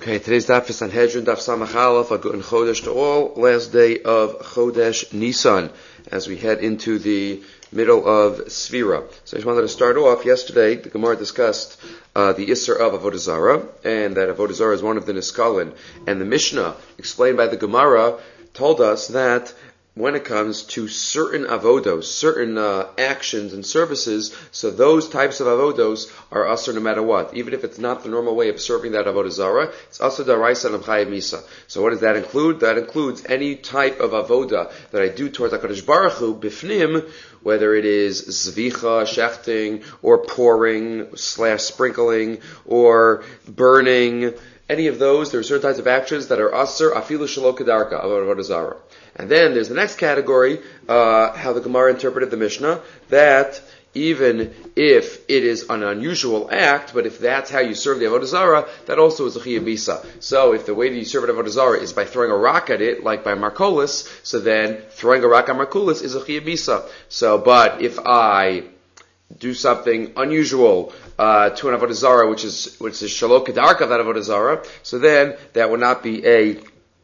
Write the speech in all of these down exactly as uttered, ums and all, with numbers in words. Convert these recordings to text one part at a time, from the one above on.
Okay, today's daf is Sanhedrin, daf Samach Aleph, a good Chodesh to all, last day of Chodesh Nisan, as we head into the middle of Sfira. So I just wanted to start off. Yesterday, the Gemara discussed uh, the Isser of Avodah Zarah, and that Avodah Zarah is one of the Niskalin. And the Mishnah, explained by the Gemara, told us that when it comes to certain avodos, certain uh, actions and services, so those types of avodos are asur no matter what. Even if it's not the normal way of serving that avodah zarah, it's asur daraisa and chayav misa. So what does that include? That includes any type of avoda that I do towards HaKadosh Baruch Hu, bifnim, whether it is zvicha, shechting, or pouring, slash sprinkling, or burning, any of those. There are certain types of actions that are asur, afilu shelo kedarka, of avodah zarah. And then there's the next category, uh, how the Gemara interpreted the Mishnah, that even if it is an unusual act, but if that's how you serve the Avodah Zarah, that also is a Chiyuv Misa. So if the way that you serve an Avodah Zarah is by throwing a rock at it, like by Markolis, so then throwing a rock at Markolis is a Chiyuv Misa. So, but if I do something unusual uh, to an Avodah Zarah, which is which is Shelo Kedarka of that Avodah Zarah, so then that would not be a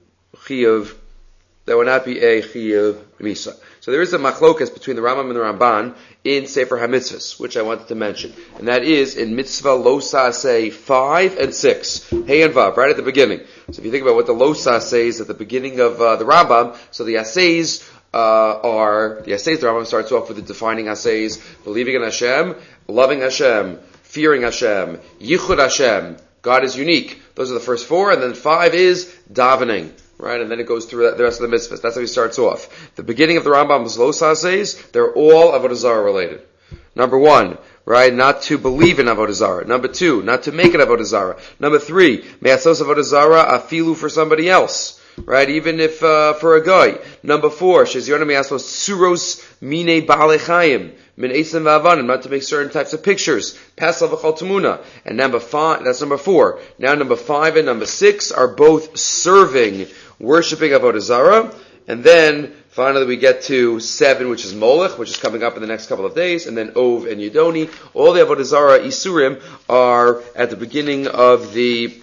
Chiyuv That would not be a Chiyuv Misa. So there is a machlokas between the Rambam and the Ramban in Sefer HaMitzvahs, which I wanted to mention. And that is in Mitzvah Lo Saseh five and six. Hey and Vav, right at the beginning. So if you think about what the Lo Saseh is at the beginning of uh, the Rambam, so the Assays uh, are, the Assays, the Rambam starts off with the defining Assays, believing in Hashem, loving Hashem, fearing Hashem, Yichud Hashem, God is unique. Those are the first four, and then five is davening. Right, and then it goes through the rest of the mitzvahs. That's how he starts off. The beginning of the Rambam's Lo Sasehs, they're all Avodah Zarah related. Number one, right, not to believe in Avodah Zarah. Number two, not to make it Avodah Zarah. Number three, me'asos Avodah Zarah afilu for somebody else. Right, even if uh, for a guy. Number four, sheziyona me'asos suros mine ba'alei chayim. Min eitzim v'avanim, not to make certain types of pictures. Pasal v'chol tamuna. And number five, that's number four. Now number five and number six are both serving, worshipping Avodah Zarah. And then finally we get to seven, which is Molech, which is coming up in the next couple of days. And then Ov and Yidoni. All the Avodah Zarah Isurim are at the beginning of the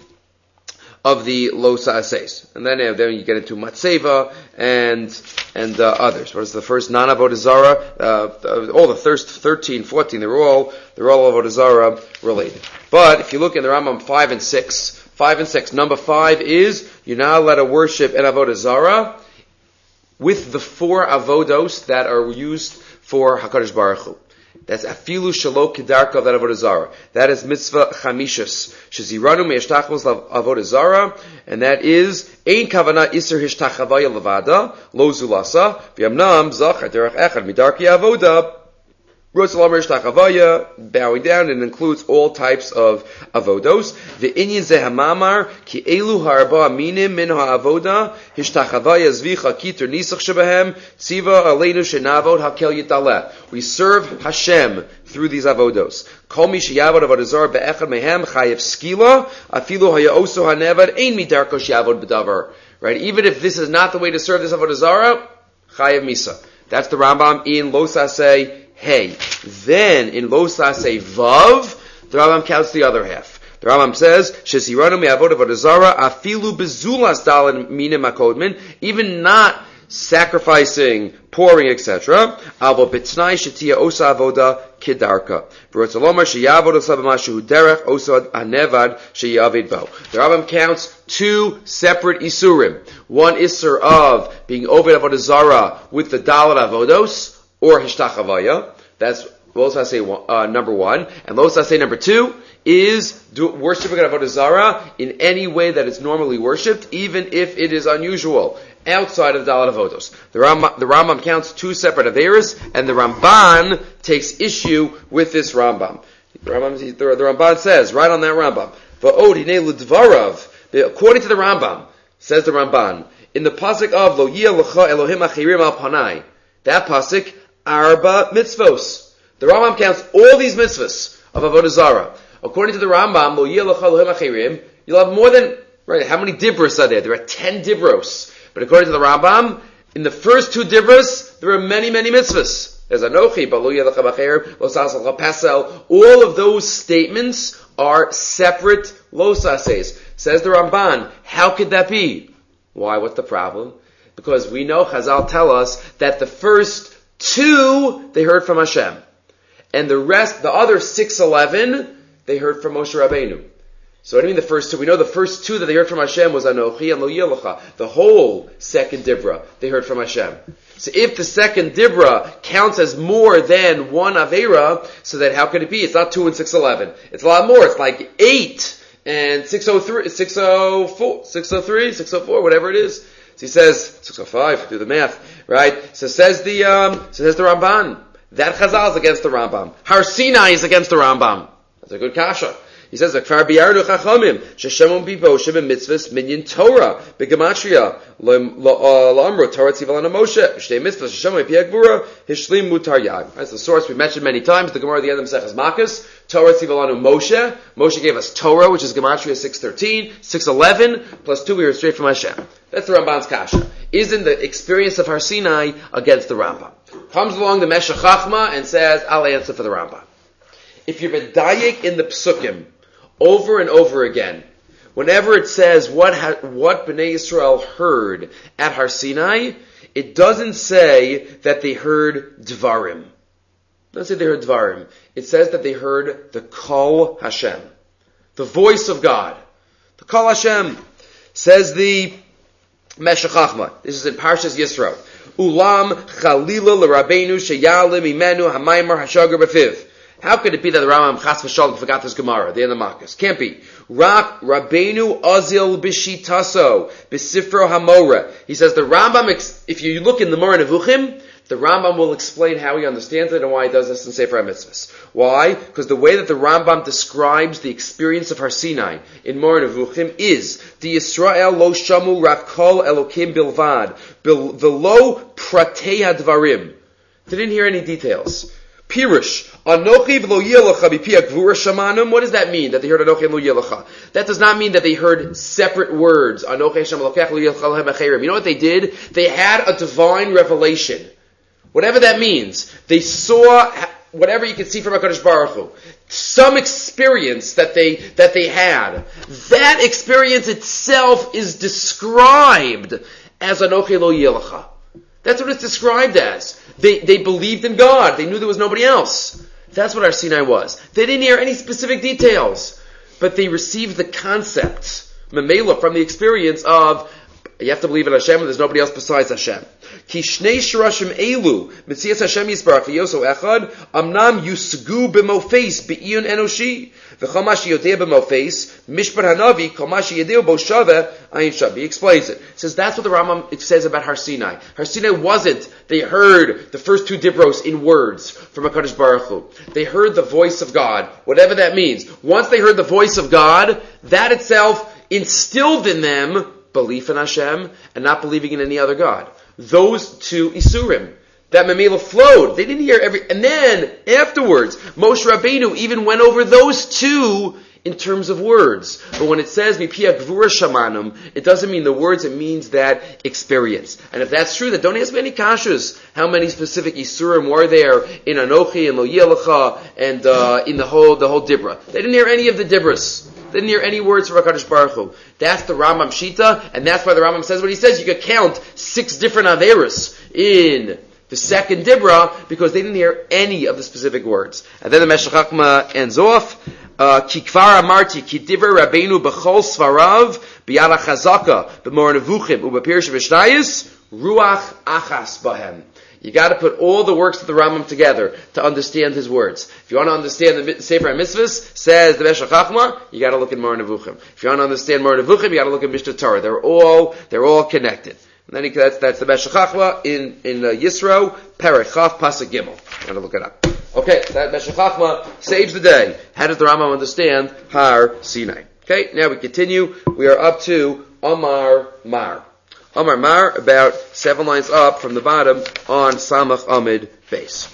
of the Lo Sasehs. And then, uh, then you get into Matseva and and uh, others. What is the first non-Avodah Zarah? Uh, all the first thirteen, fourteen, they're all they're all Avodah Zarah related. But if you look in the Rambam five and six, five and six, number five is you're not allowed to worship an Avodah Zarah with the four avodos that are used for HaKadosh Baruch Hu. That's afilu shelo kedarka of that avodah zarah. That is mitzvah chamishus. Sheziranu me'eshtachmos avodah zarah, and that is ein kavana iser hishtachavaya levada lo zulasa v'yamnam zach derech echad midarki avoda. Bowing down, and includes all types of avodos. The inyan zehamamar ki elu harba minim min ha'avoda hishtachavaya zvicha kitur nisach shebehem tziva aleinu shenavod hakel yitaleh. We serve Hashem through these avodos. Kol mi sheyavod avodah zarah be'echad mehem chayev skila afilu haya'oso hanevad ein midarko sheyavod b'davar. Right? Even if this is not the way to serve this avodah zarah, chayev misa. That's the Rambam in Lo Saseh Hey. Then in Lo Saseh Vav, the Rambam counts the other half. The Rambam says, Sheziranu me'avod avodah zarah afilu bezulas dalin minim hakodmin, even not sacrificing, pouring, et cetera. Avo betnai shetia osa avoda kedarka. V'rotzalomar sheyavod osa b'mashu derech osa hanevad sheyavid bo. The Rambam counts two separate isurim. One isur of being over avodah zarah with the dalat avodos, or hishtachavaya. That's Lo Saseh uh, number one. And Lo Saseh number two is do, worshiping Avodah Zarah in any way that it's normally worshipped, even if it is unusual, outside of Dalat Avodos. The Rambam, the Rambam counts two separate Averis, and the Ramban takes issue with this Rambam. The Rambam, the, the Ramban says, right on that Rambam, Va'od hinei l'dvarav, according to the Rambam, says the Ramban, in the pasuk of Lo yeh lecha Elohim achirim al panai, that pasuk, Arba mitzvos. The Rambam counts all these mitzvos of Avodah Zarah. According to the Rambam, Lo yeh lecha Elohim achirim, you'll have more than, right, how many dibros are there? There are ten dibros. But according to the Rambam, in the first two dibros, there are many, many mitzvos. There's Anochi, Lo yeh lecha b'cheir, Lo sasel pasel. All of those statements are separate Lo Sasehs. Says the Ramban, how could that be? Why? What's the problem? Because we know Chazal tell us that the first two they heard from Hashem, and the rest, the other six eleven, they heard from Moshe Rabbeinu. So what do you mean the first two? We know the first two that they heard from Hashem was Anochi and Lo Yelecha. The whole second Dibra they heard from Hashem. So if the second Dibra counts as more than one Aveira, so then how could it be? It's not two and six eleven. It's a lot more. It's like eight and six oh three, six oh four, six oh three, six oh four, whatever it is. So he says, six oh five, do the math, right? So says the, um, so says the Ramban. That Chazal is against the Rambam. Har Sinai is against the Rambam. That's a good kasha. He says, "Akfar biyarnu chachamim sheshemon biboshim mitzvahs minyan Torah begematria la'amru Torah tzivalana Moshe shtei mitzvahs sheshemon piagvura hishlim mutar yag." That's the source we mentioned many times. The Gemara at the end of Maseches Makkos, Torah tzivalana Moshe. Moshe gave us Torah, which is gematria six thirteen, six eleven plus two. We heard straight from Hashem. That's the Ramban's kasha. Isn't the experience of Har Sinai against the Rambam? Comes along the Meshech Chachma and says, "I'll answer for the Rambam." If you're medayik in the psukim over and over again, whenever it says what ha- what Bnei Yisrael heard at Har Sinai, it doesn't say that they heard Dvarim. It doesn't say they heard Dvarim. It says that they heard the Kol Hashem, the voice of God. The Kol Hashem, says the Meshech Chachma. This is in Parshas Yisro. Ulam Chalila l'Rabbeinu sheyalim imenu hamaymar hashagar b'fiv. How could it be that the Rambam Chas v'Shalom forgot this Gemara, the end of Makkos? Can't be. Rak Rabbeinu Azil b'shitaso b'sifro hamora. He says the Rambam, if you look in the Moreh Nevuchim, the Rambam will explain how he understands it and why he does this in Sefer HaMitzvahs. Why? Because the way that the Rambam describes the experience of Har Sinai in Moreh Nevuchim is the Yisrael lo shamu rak kol Elokim bilvad v'lo pratei hadvarim. They didn't hear any details. Pirush, Anochi v'lo yelecha b'pi hagvura shamanum. What does that mean, that they heard Anochi v'lo yelecha? That does not mean that they heard separate words. Anochi Hashem Elokech lo yelecha lohem acherim. You know what they did? They had a divine revelation. Whatever that means. They saw whatever you can see from HaKadosh Baruch Hu. Some experience that they, that they had. That experience itself is described as Anochi lo yelecha. That's what it's described as. They they believed in God. They knew there was nobody else. That's what Har Sinai was. They didn't hear any specific details, but they received the concept, memela, from the experience of, you have to believe in Hashem and there's nobody else besides Hashem. Ki shnei shirashim elu, mitzias Hashem yisbarach v'yoso echad, amnam yusgu b'mofeis b'iyun enoshi, v'chomash yodeh b'mofeis, mishpat hanavi, chomash yodeh bo shaveh, ayin shav. He explains it. He says that's what the Rambam says about Har Sinai. Har Sinai wasn't, they heard the first two dibros in words from HaKadosh Baruch Hu. They heard the voice of God, whatever that means. Once they heard the voice of God, that itself instilled in them belief in Hashem and not believing in any other God. Those two Isurim, that Memela flowed. They didn't hear every, and then afterwards, Moshe Rabbeinu even went over those two in terms of words. But when it says Mipia Gvura Shamanum, it doesn't mean the words, it means that experience. And if that's true, then don't ask me any kashas. How many specific Isurim were there in Anochi and Lo Yelecha and uh, in the whole the whole Dibra? They didn't hear any of the Dibras. They didn't hear any words from HaKadosh Baruch Hu. That's the Rambam Shita, and that's why the Rambam says what he says. You could count six different Averis in the second Dibra, because they didn't hear any of the specific words. And then the Meshech Chachma ends off, Ki kvar amarti, ki diver Rabbeinu b'chol svarav, b'yad ha'chazaka, b'mor nevuchim, u'b'pirish v'shnayis, ruach achas bahem. You got to put all the works of the Rambam together to understand his words. If you want to understand the Sefer HaMitzvahs, says the Meshech Chachma, you got to look at Moreh Nevuchim. If you want to understand Moreh Nevuchim, you got to look at Mishnah Torah. They're all they're all connected. And then he, that's that's the Meshech Chachma in in uh, Yisro Perek Chaf Pasuk Gimel. You got to look it up. Okay, that Meshech Chachma saves the day. How does the Rambam understand Har Sinai? Okay, now we continue. We are up to Amar Mar. Amar Mar, about seven lines up from the bottom on Samach Amid base.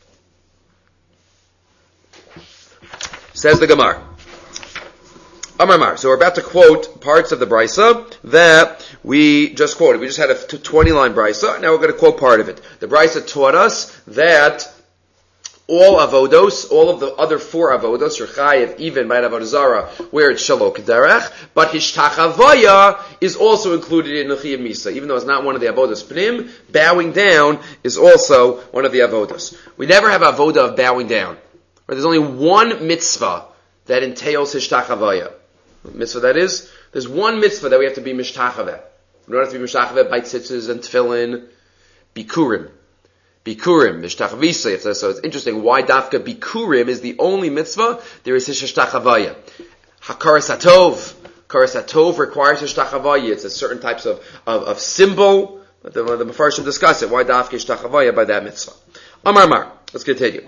Says the Gemara. Amar Mar. So we're about to quote parts of the Brisa that we just quoted. We just had a twenty-line Brisa. Now we're going to quote part of it. The Brisa taught us that all avodos, all of the other four avodos, you're chayiv even by avodah zara, where it's shalok derech, but hishtachavaya is also included in the chiyuv misa, even though it's not one of the avodos pnim. Bowing down is also one of the avodos. We never have avodah of bowing down. Right? There's only one mitzvah that entails hishtachavaya. Mitzvah that is, there's one mitzvah that we have to be mishtachaveh. We don't have to be mishtachaveh by tzitzis and tefillin, bikurim. Bikurim, mishtachavisa. So it's interesting why dafka bikurim is the only mitzvah there is hishtachavaya. Hakaras hatov. Hakaras hatov requires hishtachavaya. It's a certain types of, of, of symbol. But the, the Mefarshim discuss it. Why dafka hishtachavaya by that mitzvah? Amar Mar. Let's continue.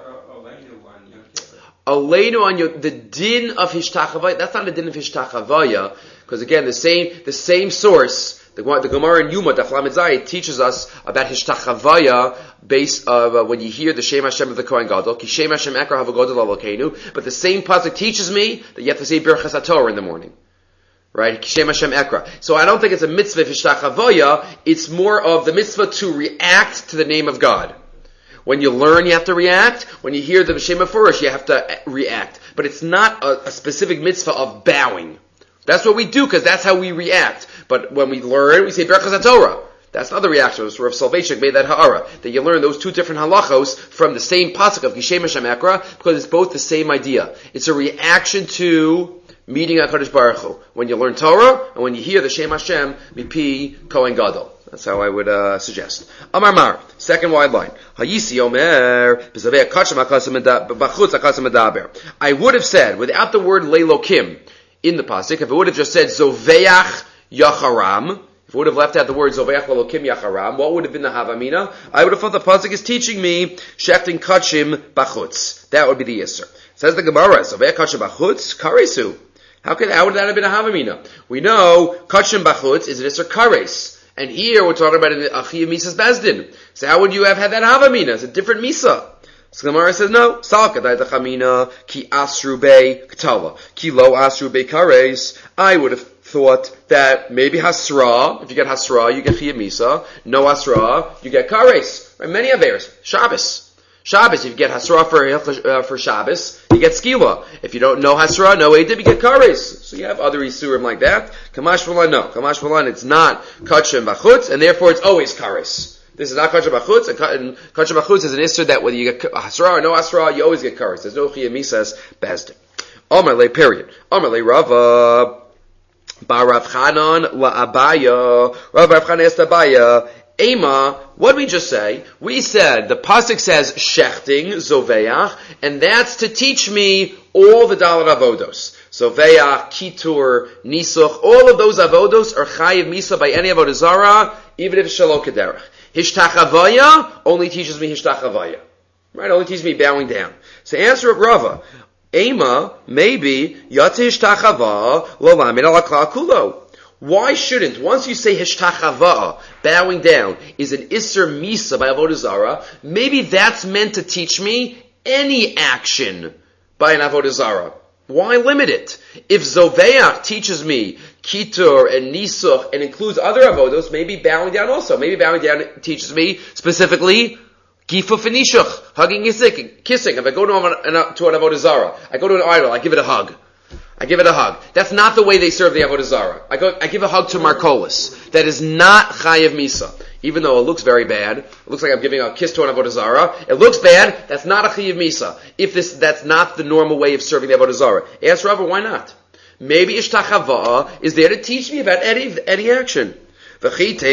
Aleinu on your, the din of hishtachavaya, that's not a din of hishtachavaya, because again, the same, the same source, the, the Gemara in Yuma, Daf Lamed Zayit, teaches us about hishtachavaya based of, uh, when you hear the Shem Hashem of the Kohen Gadol, ki Shem Hashem ekra havagodol alokeinu, but the same pasuk teaches me that you have to say Birchas HaTorah in the morning. Right? Ki Shem Hashem ekra. So I don't think it's a mitzvah of hishtachavaya, it's more of the mitzvah to react to the name of God. When you learn, you have to react. When you hear the Shema Furish, you have to react. But it's not a, a specific mitzvah of bowing. That's what we do, because that's how we react. But when we learn, we say Berachas HaTorah. That's not the reaction. Rav Soloveitchik made that ha'ara. That you learn those two different halachos from the same pasuk of Kishem Hashem Ekra, because it's both the same idea. It's a reaction to meeting HaKadosh Baruch Hu. When you learn Torah, and when you hear the Shem Hashem, mipi Kohen Gadol. That's how I would uh, suggest. Amar Mar, second wide line. Hayisi Omer, I would have said, without the word leilokim in the pasuk, if it would have just said Zoveach Yacharam, if it would have left out the word Zoveach Leilokim Yacharam, what would have been the Havamina? I would have thought the pasuk is teaching me Shechting Kachim Bachutz. That would be the Yisr. Says the Gemara, Zoveach Kachim Bachutz, Karesu. How could, how would that have been a Havamina? We know Kachim Bachutz is an Yisr Kares. And here we're talking about an Achiyah Misa's Bezdin. So how would you have had that Havamina? It's a different Misa. So the Gemara says, no. Salka Daitachamina Ki Asru Bei Ktala. Ki Lo Asru Bei Kares. I would have thought that maybe Hasra, if you get Hasra, you get Chiyah Misa. No Hasra, you get Kares. Right? Many Averes. Shabbos. Shabbos, if you get Hasra for, uh, for Shabbos, you get Skila. If you don't know Hasra, no Edib, you get Kares. So you have other Isurim like that. Kamash V'lan, no. Kamash V'lan, it's not Kachim Bachutz, and therefore it's always Kares. This is not Kachim Bachutz, and Kachim Bachutz is an Isser that whether you get Hasra or no Hasra, you always get Kares. There's no Chiyah Misas Bezdin. Amalei, period. Amalei Rava, Ba Rav Chanan La Abaya, Rav Rav Chanan asked Abaya, Ema, what did we just say? We said, the pasuk says, Shechting, Zoveach, and that's to teach me all the Dalar Avodos. Zoveach, Kitur, Nisuch, all of those Avodos are Chayiv Misa by any Avodah Zarah, even if it's Shalok Kederach. Hishtachavaya only teaches me Hishtachavaya. Right? Only teaches me bowing down. So answer of Rava, Ema, maybe, Yatze Hishtachava, Lo Lamin Ala Klal Kulo. Why shouldn't, once you say hishtachava, bowing down, is an Isser Misa by Avodah Zarah, maybe that's meant to teach me any action by an Avodah Zarah. Why limit it? If Zoveach teaches me Kitur and Nisuch and includes other Avodos, maybe bowing down also. Maybe bowing down teaches me specifically Gifuf and Nishuch, hugging kissing. kissing. If I go to an, to an Avodah Zarah, I go to an idol, I give it a hug. I give it a hug. That's not the way they serve the Avodah Zarah. I go, I give a hug to Markolis. That is not Chayev Misa. Even though it looks very bad, it looks like I'm giving a kiss to an Avodah Zarah. It looks bad, that's not a Chayev Misa. If this, that's not the normal way of serving the Avodah Zarah. Ask Rava, why not? Maybe Ishtachava is there to teach me about any, any action. And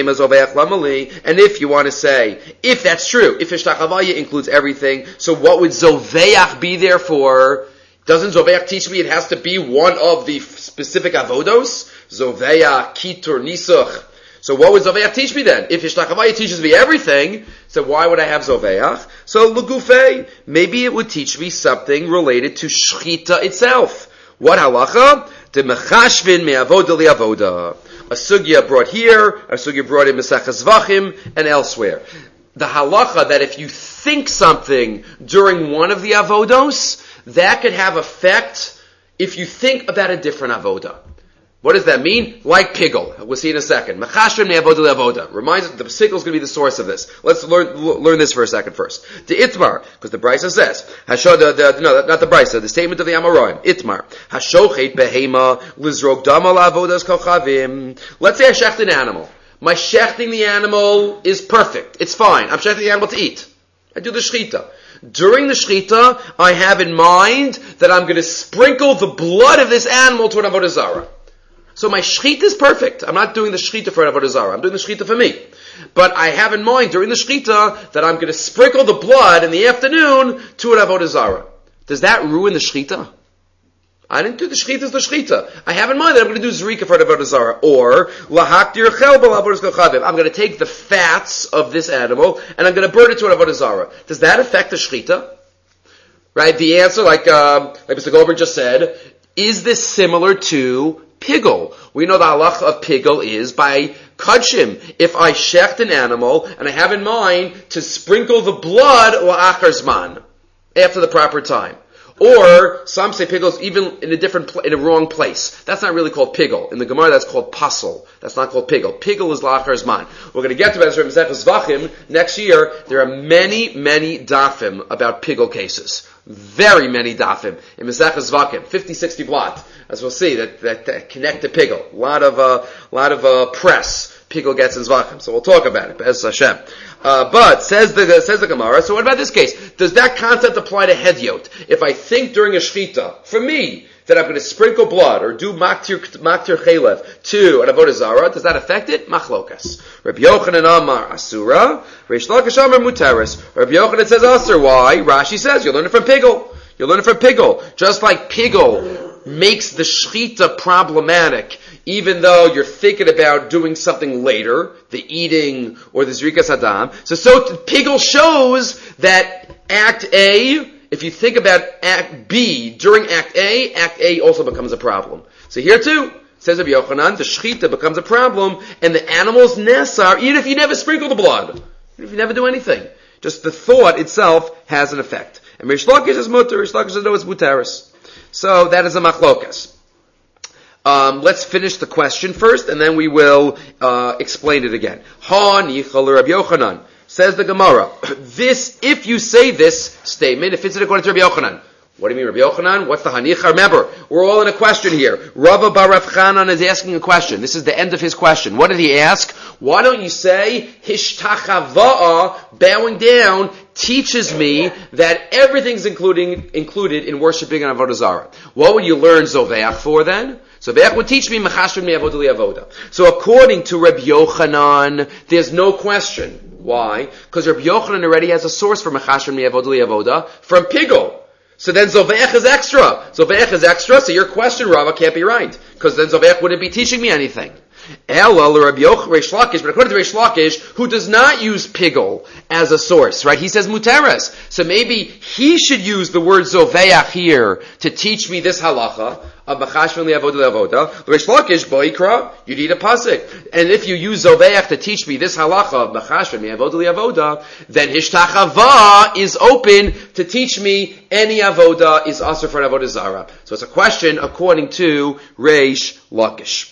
if you want to say, if that's true, if Ishtachavaya includes everything, so what would Zoveach be there for? Doesn't Zoveach teach me it has to be one of the specific avodos? Zoveach, Kitur, Nisuch. So what would Zoveach teach me then? If Hishtachavaya teaches me everything, so why would I have Zoveach? So L'gufei, maybe it would teach me something related to Shchita itself. What halacha? De mechashvin me'avoda li'avoda. A sugya brought here, a sugya brought in Mesachas Zvachim, and elsewhere. The halacha that if you think something during one of the avodos, that could have effect if you think about a different avoda. What does that mean? Like pigol. We'll see in a second. Mechashrim ne'avoda le'avoda. Reminds us the pigol is going to be the source of this. Let's learn learn this for a second first. The itmar, because the brisa says, Hasho, the, the, no, not the brisa, the statement of the Amoraim. Itmar. Hashochet behema lizrog dama la'avodas kochavim. Let's say I shecht an animal. My shechting the animal is perfect. It's fine. I'm shechting the animal to eat. I do the shechita. During the shechita, I have in mind that I'm going to sprinkle the blood of this animal to an avodah zarah. So my shechita is perfect. I'm not doing the shechita for an avodah zarah. I'm doing the shechita for me. But I have in mind during the shechita that I'm going to sprinkle the blood in the afternoon to an avodah zarah. Does that ruin the shechita? I didn't do the shechita as the shechita. I have in mind that I'm going to do zrika for an avodah zarah. Or, lahaktir chel b'al avodas kochavim. I'm going to take the fats of this animal and I'm going to burn it to an avodah zarah. Does that affect the shechita? Right? The answer, like, um, like Mister Goldberg just said, is this similar to pigol? We know the halacha of pigol is by kudshim. If I shecht an animal and I have in mind to sprinkle the blood la'achar zman, after the proper time. Or some say pigol is even in a different pl- in a wrong place. That's not really called pigol. In the Gemara, that's called pasel. That's not called pigol. Pigol is la'achar zman. We're going to get to that in Masechus Zvachim next year. There are many, many dafim about pigol cases. Very many dafim in Masechus Zvachim, fifty, sixty blot, as we'll see that that, that connect to pigol. A lot of uh, lot of uh, press pigol gets in Zvachim, so we'll talk about it. Be'ez Hashem. Uh, but says the says the Gemara. So what about this case? Does that concept apply to hedyot? If I think during a shechita, for me, that I'm going to sprinkle blood or do maktir maktir chelev to an avodah zarah, does that affect it? Machlokas. Rabbi Yochanan Amar Asura, Reish Lakish Amar Muteris. Rabbi Yochanan says Asur. Why? Rashi says you learn it from pigol. You learn it from pigol. Just like pigol makes the shechita problematic, even though you're thinking about doing something later, the eating or the zrikas hadam. So, so pigol shows that Act A, if you think about Act B during Act A, Act A also becomes a problem. So here too, says Rabbi Yochanan, the shechita becomes a problem, and the animal's nesar, even if you never sprinkle the blood, even if you never do anything, just the thought itself has an effect. And Reish Lakish is muter, Reish Lakish says no, it's muteris. So that is a machlokas. Um, let's finish the question first, and then we will uh, explain it again. Ha nichal Rabbi Yochanan. Says the Gemara, this, if you say this statement, if it's according to Rabbi Yochanan. What do you mean, Rabbi Yochanan? What's the hanicha? Remember, we're all in a question here. Rava bar Rav Chanan is asking a question. This is the end of his question. What did he ask? Why don't you say, hishtachava'a, bowing down, teaches me that everything's including, included in worshiping an avodah zarah. What would you learn zoveach for then? Zoveach would teach me mechashrim mi'avodah li'avodah. So according to Rabbi Yochanan, there's no question. Why? Because Rabbi Yochanan already has a source for mechashrim mi'avodah li'avodah from pigol. So then Zoveach is extra. Zoveach is extra, so your question, Rava, can't be right. Because then Zoveach wouldn't be teaching me anything. Ela Rabbi Yochanan Reish Lakish, but according to Reish Lakish, who does not use pigol as a source, right? He says muteres. So maybe he should use the word Zoveach here to teach me this halacha of machashvan li'avodah li'avodah. Reish Lakish, boikra, you need a pasuk. And if you use Zoveach to teach me this halacha of machashvan li'avodah li'avodah, then hishtachava is open to teach me any avodah is asur for an avodah zara. So it's a question according to Reish Lakish.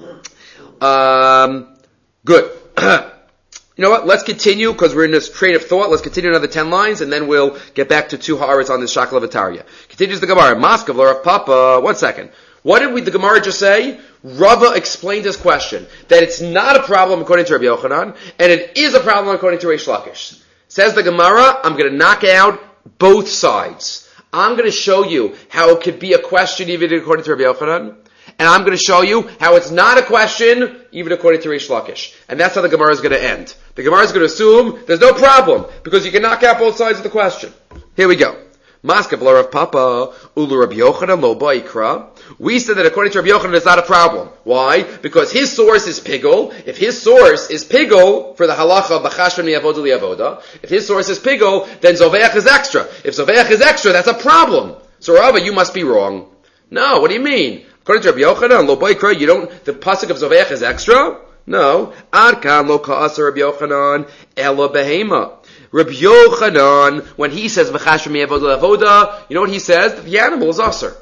Um, good. You know what? Let's continue, because we're in this train of thought. Let's continue another ten lines, and then we'll get back to two ha'aretz on this shakal of Ataria. Continues the Gemara. Maskav l'Rav Papa. One second. What did we, the Gemara just say? Rava explained his question. That it's not a problem according to Rabbi Yochanan, and it is a problem according to Reish Lakish. Says the Gemara, I'm going to knock out both sides. I'm going to show you how it could be a question even according to Rabbi Yochanan, and I'm going to show you how it's not a question, even according to Reish Lakish. And that's how the Gemara is going to end. The Gemara is going to assume there's no problem, because you can knock out both sides of the question. Here we go. Maskav l'Rav Papa, ulu Rabbi Yochanan lo ba'ikra. We said that according to Rabbi Yochanan it's not a problem. Why? Because his source is pigol. If his source is pigol for the halacha of b'chashvan mi'avodah li'avodah, if his source is pigol, then zoveach is extra. If zoveach is extra, that's a problem. So Rava, you must be wrong. No, what do you mean? According to Rabbi Yochanan, lo ba'ikra, you don't, the pasuk of zoveach is extra? No. Arkan lo ka'asa Rabbi Yochanan, ela behema. Rabbi Yochanan, when he says v'chashrim mi'avodah l'avodah, you know what he says? The animal is aser.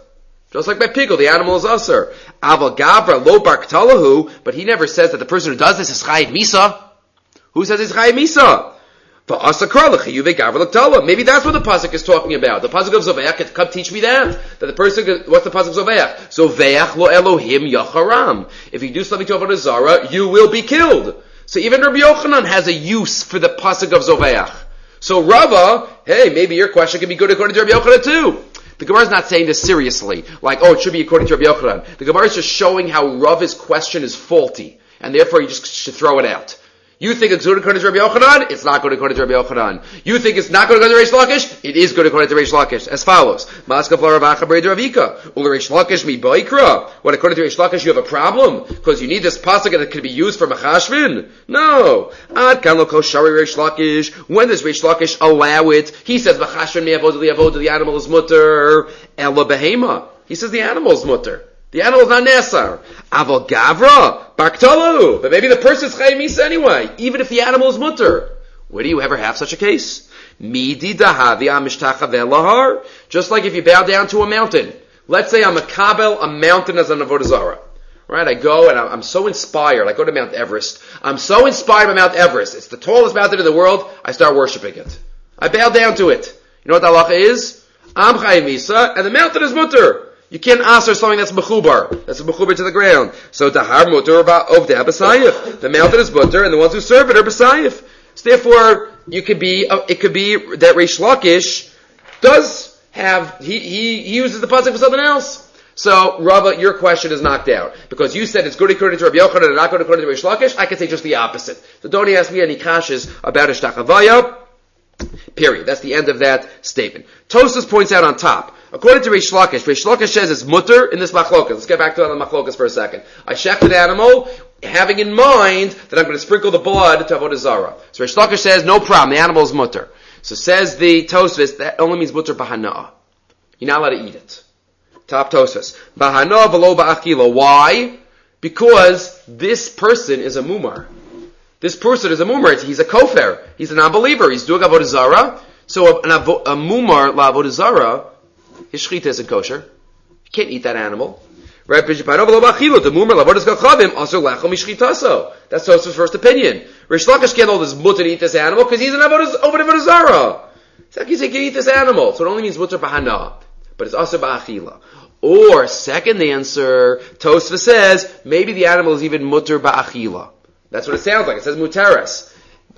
Just like by pigel, the animal is usher. Aval gavra lo barktalahu, but he never says that the person who does this is chayiv misa. Who says it's chayiv misa? Maybe that's what the pasuk is talking about. The pasuk of Zoveach, come teach me that. That the person, what's the pasuk of Zoveach? Zoveach lo Elohim yacharam. If you do something to Avodah Zarah, you will be killed. So even Rabbi Yochanan has a use for the pasuk of Zoveach. So Rava, hey, maybe your question can be good according to Rabbi Yochanan too. The Gemara is not saying this seriously, like, oh, it should be according to Rabbi Yochanan. The Gemara is just showing how Rava's question is faulty, and therefore you just should throw it out. You think it's good according to Rabbi Yochanan? It's not good according to Rabbi Yochanan. You think it's not good according to Reish Lakish? It is good according to Reish Lakish. As follows. Maskav l'Ravacha b'Rei Ravika. Ul Reish Lakish mi ba'ikra. What, according to Reish Lakish you have a problem? Because you need this pasuk that can be used for Machashvin? No. Ad kan lo kol shari Reish Lakish. When does Reish Lakish allow it? He says Machashvin mi avodah li avodah, the animal is mutter. Ela behema. He says the animal is mutter. The animal is not nesar. Aval gavra, barktalu. But maybe the person is chayiv misa anyway, even if the animal is mutter. Where do you ever have such a case? Midi dahavi amishtacha ve'lahar. Just like if you bow down to a mountain. Let's say I'm a kabel, a mountain as an avodah zarah. Right? I go and I'm so inspired. I go to Mount Everest. I'm so inspired by Mount Everest. It's the tallest mountain in the world. I start worshiping it. I bow down to it. You know what the halacha is? I'm chayiv misa, and the mountain is mutter. You can't answer something that's mechubar. That's mechubar to the ground. So tahar mutter of the b'sayif. The mountain is mutter, and the ones who serve it are b'sayif. So therefore, you could be. Uh, it could be that Reish Lakish does have. He he, he uses the pasuk for something else. So Rava, your question is knocked out because you said it's good according to Rabbi Yochanan and not good according to Reish Lakish. I can say just the opposite. So don't ask me any kashas about Ishtachavaya. Period. That's the end of that statement. Tosfos points out on top. According to Reish Lakish, Reish Lakish says it's mutter in this machlokas. Let's get back to the machlokas for a second. I shecht an animal, having in mind that I'm going to sprinkle the blood to avodah zarah. So Reish Lakish says, no problem, the animal is mutter. So says the Tosfos, that only means mutter b'hana'ah. You're not allowed to eat it. Top Tosfos. B'hana'ah v'lo ba'achila. Why? Because this person is a mumar. This person is a mumar. He's a kofer. He's a non-believer. He's doing avodah zarah. So a, a, a mumar la avodah zarah, his shechita isn't kosher. You can't eat that animal. Right? That's Tosfos' first opinion. Reish Lakish can't hold his mutter to eat this animal because he's an avodah zarah. It's like he said, can eat this animal. So it only means mutter b'hana, but it's also ba'achila. Or second answer, Tosfos says maybe the animal is even mutter ba'achila. That's what it sounds like. It says muteres.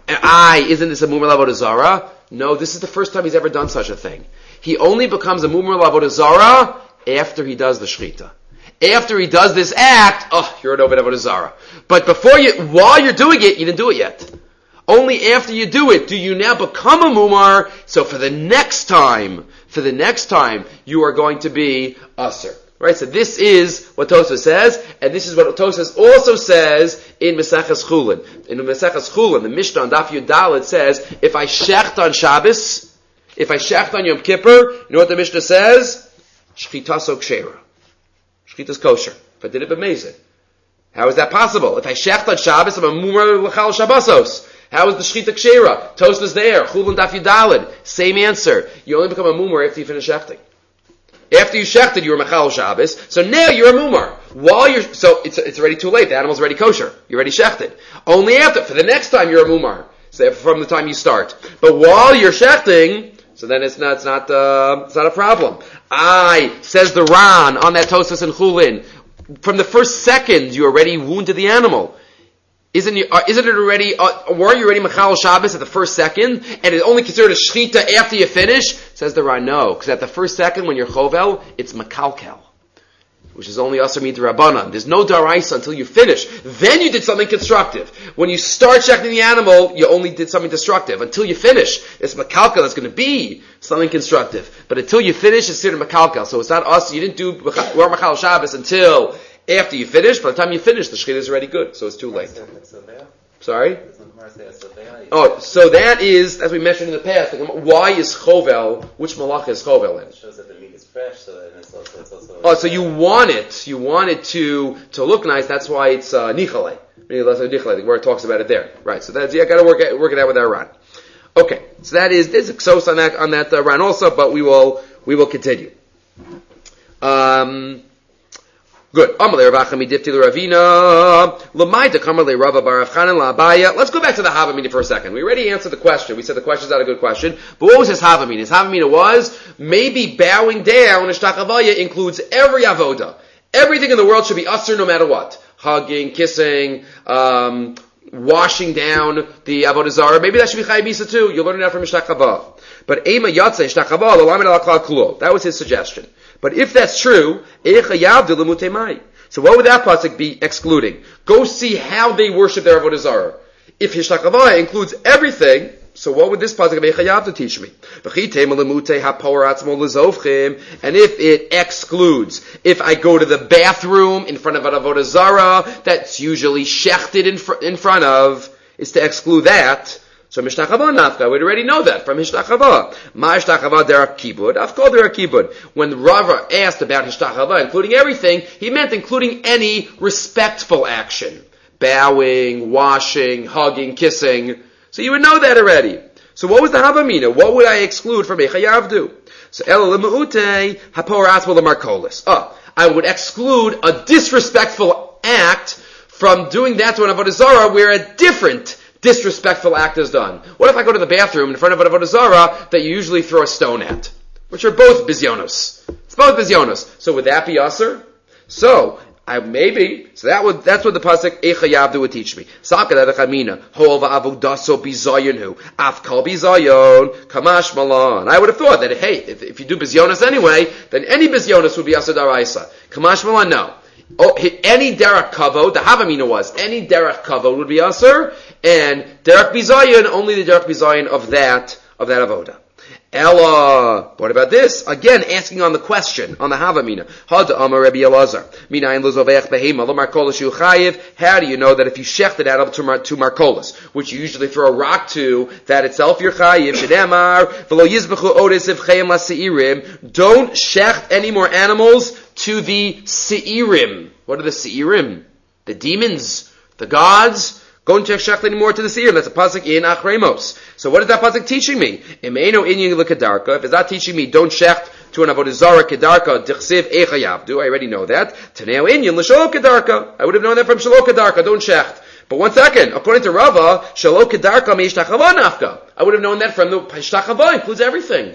I isn't this a mumar avodah zarah? No, this is the first time he's ever done such a thing. He only becomes a mumar avodah zarah after he does the shechita. After he does this act, oh, you're an avodah zarah. But before you, while you're doing it, you didn't do it yet. Only after you do it do you now become a mumar. So for the next time, for the next time, you are going to be usher. Right? So this is what Tosfos says, and this is what Tosfos also says in Maseches Chulin. In Maseches Chulin, the Mishnah on Daf Yud Dalet says, if I shecht on Shabbos, if I shecht on Yom Kippur, you know what the Mishnah says? Shchitaso kshera. Shchita's kosher. If I did it b'mezid. How is that possible? If I shecht on Shabbos, I'm a mumar l'chal Shabbosos. How is the shchita kshera? Tosfos there. Chulin Daf Yud Dalet. Same answer. You only become a mumar after you finish shechting. After you shechted, you were machal Shabbos. So now you're a mumar. While you're, so it's, it's already too late. The animal's already kosher. You're already shechted. Only after, for the next time you're a mumar. So from the time you start. But while you're shechting, so then it's not, it's not, uh, it's not a problem. I, says the Ran on that Tosfos and Chulin, from the first second you already wounded the animal. Isn't you, uh, isn't it already, uh, weren't you already Machal Shabbos at the first second? And it's only considered a Shechita after you finish? Says the Ran, no. Because at the first second when you're Chovel, it's Makalkel. Which is only Asar Midrabanan. There's no Daraisa until you finish. Then you did something constructive. When you start checking the animal, you only did something destructive. Until you finish, it's Makalkel that's going to be something constructive. But until you finish, it's considered Makalkel. So it's not us, you didn't do Machal Shabbos until after you finish. By the time you finish, the shechita is already good, so it's too late. Sorry? Oh, so that is, as we mentioned in the past, why is chovel, which malacha is chovel in? It shows that the meat is fresh, so then it's also, it's also... Oh, so you want it, you want it to, to look nice, that's why it's, uh, nichale. Where it talks about it there. Right, so that's, yeah, gotta work it, work it out with that Ran. Okay, so that is, there's a ksos on that, on that uh, Ran also, but we will, we will continue. Um, good. Let's go back to the Havamina for a second. We already answered the question. We said the question's not a good question. But what was his Havamina? His Havamina was, maybe bowing down, Ishtachavaya includes every avoda. Everything in the world should be usher no matter what. Hugging, kissing, um, washing down the avodah zarah. Maybe that should be Chayei Misa too. You'll learn it out from Ishtachavah. But Ema Yatsa Ishtachavah, L'lamed Ala Klal Kulo. That was his suggestion. But if that's true, Eicha Yavdu L'mutei Mai. So what would that pasuk be excluding? Go see how they worship their avodah zarah. If Ishtachavah includes everything, so what would this pasuk of Eicha Yavdu teach me? And if it excludes, if I go to the bathroom in front of an avodah zarah that's usually shechted in, fr- in front of, is to exclude that. So Mishtachavah nafka, we'd already know that from Mishtachavah. Ma Mishtachavah derak kibud, afkol derak kibud. When Rava asked about Mishtachavah, including everything, he meant including any respectful action. Bowing, washing, hugging, kissing. So you would know that already. So what was the Havamina? What would I exclude from Eicha Yavdu? So Ela L'Me'utei Hapor Atzmo L'Markolis. Oh, I would exclude a disrespectful act from doing that to an Avodah Zarah where a different disrespectful act is done. What if I go to the bathroom in front of an Avodah Zarah that you usually throw a stone at? Which are both bizyonos. It's both bizyonos. So would that be usher? So, I maybe, so that would, that's what the pasuk Eicha Yavdu would teach me. Sakad Adachamina, Ho'ova Avodaso Bizayonu, Afkal Bizayon, Kamash Malan. I would have thought that, hey, if, if you do bizyonos anyway, then any bizyonos would be Asad Daraisa. Kamash Malan, no. Oh, any derech kavod, the Havamina was, any derech kavod would be aser, and derech bizayon, only the derech bizayon of that, of that avoda. Ella, what about this? Again, asking on the question, on the Havamina. Hada Amar Rabbi Elazar. Minayin lozoveach behema lo markolas yu chayiv. How do you know that if you shecht it out to, mar, to markolas, which you usually throw a rock to, that itself you're chayiv? Shedemar, v'lo yizbechu odes if chayim la seirim. Don't shecht any more animals to the seirim. What are the seirim? The demons, the gods. Don't shecht anymore to the seirim. That's a pasuk in Achremos. So what is that pasuk teaching me? Imeino inyin l'kedarka. If it's not teaching me, don't shecht to an avodah zarah kedarka dichsiv eicha yavdu. I already know that. Taneo inyin l'shalo kedarka. I would have known that from shalo kedarka. Don't shecht. But one second, according to Rava, shalo kedarka me'ishtachava nafka. I would have known that from the ishtachava includes everything.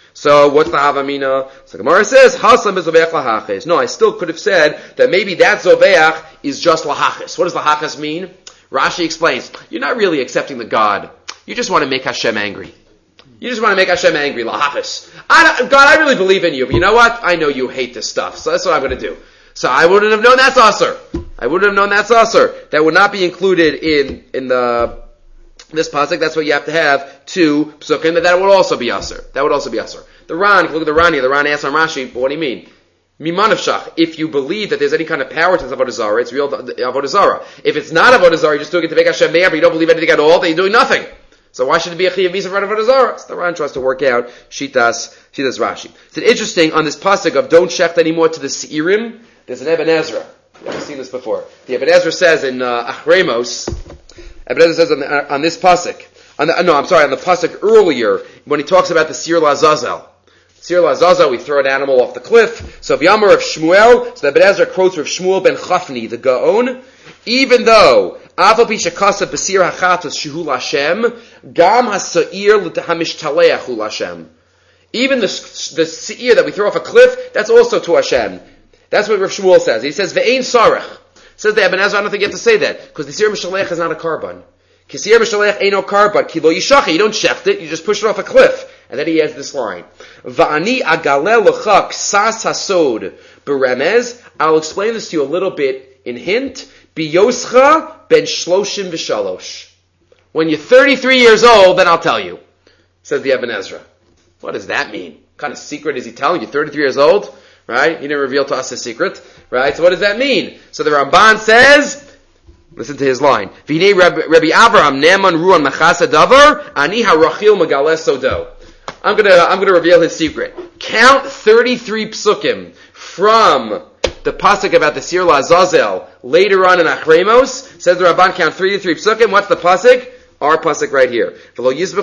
So what's the Havamina? So Gemara says, Hasam is zoveach lahachis. No, I still could have said that maybe that zoveach is just lahachis. What does lahachis mean? Rashi explains, you're not really accepting the God. You just want to make Hashem angry. You just want to make Hashem angry, lahachis. I, God, I really believe in you, but you know what? I know you hate this stuff, so that's what I'm going to do. So I wouldn't have known that's Asur. I wouldn't have known that's Asur. That would not be included in, in the, this pasuk. That's what you have to have two psukim, that that would also be Asur. That would also be Asur. The Ran, if you look at the Ran here, the Ran asks on Rashi, but what do you mean? Mimanavshach, if you believe that there's any kind of power to this Avodah Zarah, it's real Avodah Zarah. If it's not Avodah Zarah, you're just doing it to make Hashem me'er, but you don't believe anything at all, then you're doing nothing. So why should it be a Chiyuv Misa for Avodah Zarah? So the Ran tries to work out Shitas, Shitas Rashi. It's interesting on this pasuk of don't shecht anymore to the Seirim, there's an Eben Ezra. You haven't seen this before. The Eben Ezra says in uh, Achremos, Eben Ezra says on, the, on this pasuk, on the, no, I'm sorry, on the pasuk earlier, when he talks about the Sir Lazazel. Sir Lazazel, we throw an animal off the cliff. So V'yamar of Shmuel, so the Ben Ezra quotes Rav Shmuel ben Chafni, the Gaon, even though Aval Bishakasa Basir Hachatos Shehu Lashem, Gam HaSa'ir L'Hamishtalech Hu Lashem. Even the, the Seir that we throw off a cliff, that's also to Hashem. That's what Rav Shmuel says. He says, Ve'ein Sarach. Says the Eben Ezra, I don't think you have to say that, because the Seir Mishalech is not a carbon. Kisir Mishalech ain't no carbon. Kilo Yishachi, you don't shecht it, you just push it off a cliff. And then he adds this line. Va'ani agaleh lecha ksas hasod beremez. I'll explain this to you a little bit in hint. Biyoscha ben shloshim v'shalosh. When you're thirty-three years old, then I'll tell you, says the Eben Ezra. What does that mean? What kind of secret is he telling you? thirty-three years old? Right? He didn't reveal to us his secret. Right? So what does that mean? So the Ramban says, listen to his line. V'hinei Rabbi Avraham ne'eman ru'an machasa davar, ani harachil megaleh sodo. I'm gonna, I'm gonna reveal his secret. Count thirty-three psukim from the pasuk about the Sir Lazazel later on in Achremos. Says the Rabban, count thirty-three psukim. What's the pasuk? Our pasuk right here. And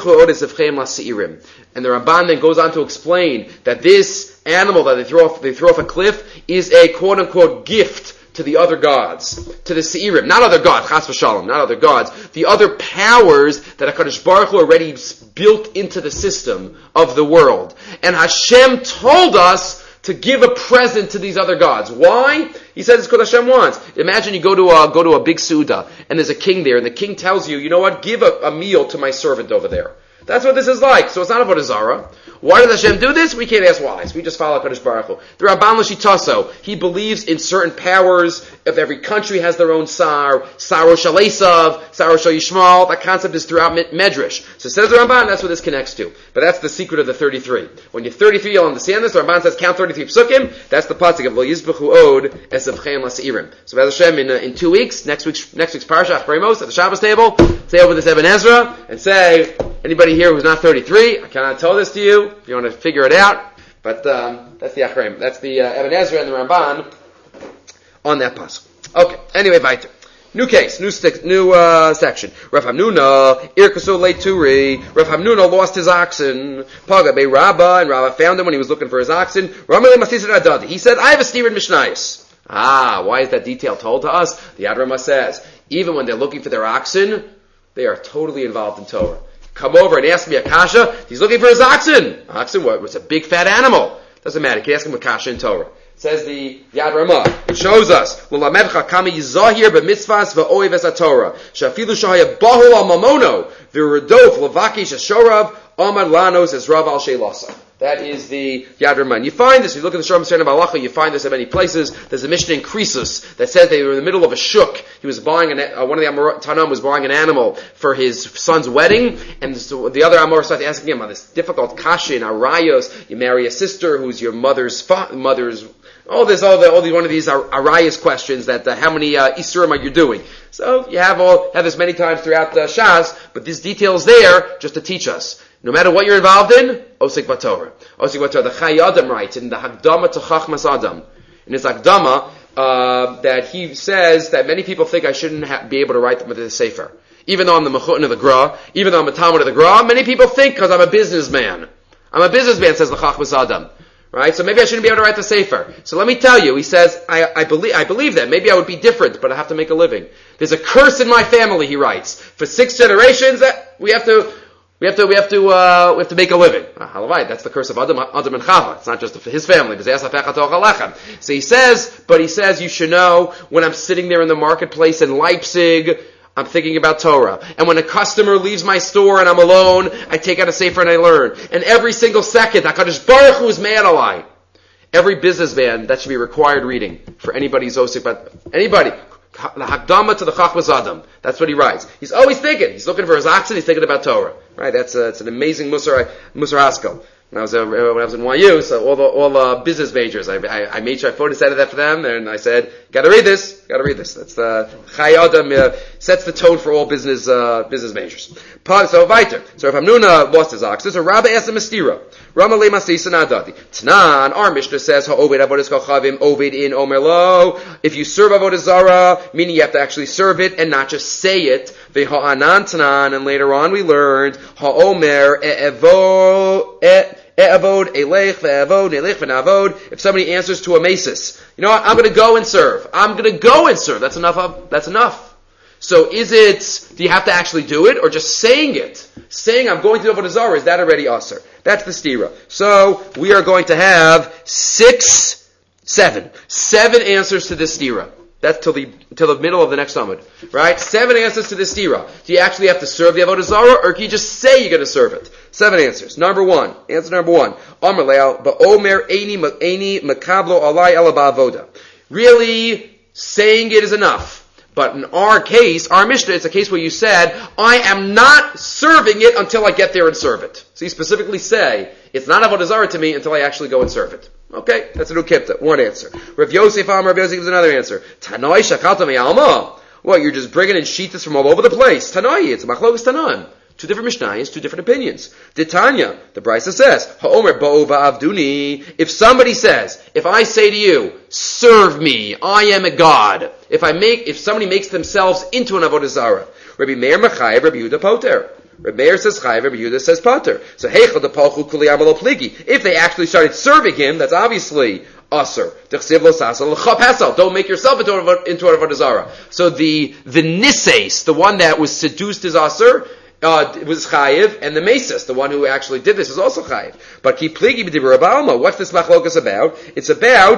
the Ramban then goes on to explain that this animal that they throw off, they throw off a cliff is a quote unquote gift to the other gods, to the Seirim, not other gods, Chas v'Shalom, not other gods, the other powers that HaKadosh Baruch Hu already built into the system of the world. And Hashem told us to give a present to these other gods. Why? He says it's what Hashem wants. Imagine you go to a, go to a big Suda, and there's a king there, and the king tells you, you know what, give a, a meal to my servant over there. That's what this is like. So it's not about a Zara. Why does Hashem do this? We can't ask why. So we just follow HaKadosh Baruch Hu. The Ramban L'Shitaso, he believes in certain powers. If every country has their own Sar, Saro Shal Esav, Saro Shal Yishmael, that concept is throughout Medrash. So says the Ramban, that's what this connects to. But that's the secret of the thirty-three. When you're thirty-three, you'll understand this. The Ramban says count thirty-three psukim. That's the pasuk of Lo Yizbechu Od Esavchem L'Seirim. So B'ez Hashem, in, uh, in two weeks, next week's, next week's Parashah, Bremos, at the Shabbos table, say over this Eben Ezra, and say, anybody here who's not thirty-three, I cannot tell this to you, if you want to figure it out, but um, that's the Achreim. That's the uh, Eben Ezra and the Ramban on that pasuk. Okay, anyway, weiter. New case, new stick, new uh, section. Rav Hamnuna, Irkaso Leituri. Rav Hamnuna lost his oxen. Paga Be Rabba, and Rabba found him when he was looking for his oxen. Ramale Masisad Adadi. He said, I have a steer in Mishnayos. Ah, why is that detail told to us? The Yad Ramah says, even when they're looking for their oxen, they are totally involved in Torah. Come over and ask me a kasha. He's looking for his oxen. Oxen, what? It's a big fat animal. Doesn't matter. You can ask him a kasha in Torah. Says the Yad Ramah. It shows us. L'lamedcha kami yizahir b'mitzvahs v'oiv es haTorah. Shafilu shahaya bahul al mamono v'redof l'vakish eshorav amad lanos es rav al sheilasa. That is the Yad Ramah. You find this, if you look at the Shalom Seren of Halacha, you find this in many places. There's a Mishnah in Krisus that says they were in the middle of a shuk. He was buying, an, uh, one of the Amor, Tanam was buying an animal for his son's wedding, and so the other Amor started asking him on this difficult kasha in Arayos. You marry a sister who's your mother's fa- mother's, all this, all the, all these, one of these Arayos questions that, uh, how many, uh, Isurim are you doing? So, you have all, have this many times throughout the Shas, but this detail is there just to teach us. No matter what you're involved in, Osik Batorah. Osik Batorah. The Chai Adam writes in the Hakdama to Chachmas Adam, in his Hakdama, uh, that he says that many people think I shouldn't ha- be able to write them with the Sefer. Even though I'm the Mechutton of the Gra, even though I'm a Talmud of the Gra, many people think because I'm a businessman. I'm a businessman, says the Chachmas Adam. Right? So maybe I shouldn't be able to write the Sefer. So let me tell you, he says, I, I believe, I believe that. Maybe I would be different, but I have to make a living. There's a curse in my family, he writes. For six generations, we have to, We have to, we have to, uh, we have to make a living. Halavai, that's the curse of Adam, Adam and Chava. It's not just for his family. So he says, but he says you should know when I'm sitting there in the marketplace in Leipzig, I'm thinking about Torah. And when a customer leaves my store and I'm alone, I take out a sefer and I learn. And every single second, HaKadosh Baruch Hu is mad alai. Every businessman, that should be required reading for anybody who's osik, but anybody. The Hakdama to the Chachmas Adam. That's what he writes. He's always thinking. He's looking for his oxen. He's thinking about Torah. Right? That's a, it's an amazing Musar Musar Haskell. When I was uh, when I was in Y U, so all the all the business majors, I, I, I made sure I photostated that for them, and I said, "Got to read this. Got to read this." That's the Chai Adam uh, sets the tone for all business uh, business majors. So weiter. So if Hamnuna lost his oxen, so Rabbi asked him a stira. Rama le masisa nadati. Tanan, our Mishnah says, "Ha'oved avodas kachavim oved in omerlo." If you serve avodah zara, meaning you have to actually serve it and not just say it. V'ha'anan tanan, and later on we learned ha'omer e'evo e. E'avod, elech, ve'avod, elech, ve'navod. If somebody answers to a mesis, you know what? I'm going to go and serve. I'm going to go and serve. That's enough. Of, that's enough. So is it, do you have to actually do it, or just saying it? Saying I'm going to Avodah Zarah, is that already usher? That's the stira. So we are going to have six, seven. Seven answers to this stira. That's till the till the middle of the next summit, right? Seven answers to this stira. Do you actually have to serve the Avodah Zarah, or can you just say you're going to serve it? Seven answers. Number one, answer number one. Amar le'al ba'omer eini eini makablo alai ela ba'avoda. Really, saying it is enough. But in our case, our Mishnah, it's a case where you said, I am not serving it until I get there and serve it. So you specifically say, it's not Avodah Zarah to me until I actually go and serve it. Okay, that's a new kipta. One answer. Rav Yosef Amar, Rav Yosef gives another answer. Tanoi shakalta me'alma. What, you're just bringing in shitas from all over the place. Tanoi, it's machlokas tanan. Two different Mishnayos, two different opinions. Titania, the Brisa says, Ha'omer bo'u va'avduni. If somebody says, if I say to you, serve me, I am a god. If I make, if somebody makes themselves into an avodah zarah, Rabbi Meir Machayev, Rabbi Yehuda Poter. Rabbi Meir says Chayev, Rabbi Yehuda says Poter. So heichel de palchu kuli amalo pligi. If they actually started serving him, that's obviously Aser. Don't make yourself into an avodah zarah. So the the nises, the one that was seduced is Aser. Uh, was Chayiv, and the Mesis, the one who actually did this, is also Chayiv. But Ki Pligi b'Dibur Abalma, what's this machlokas about? It's about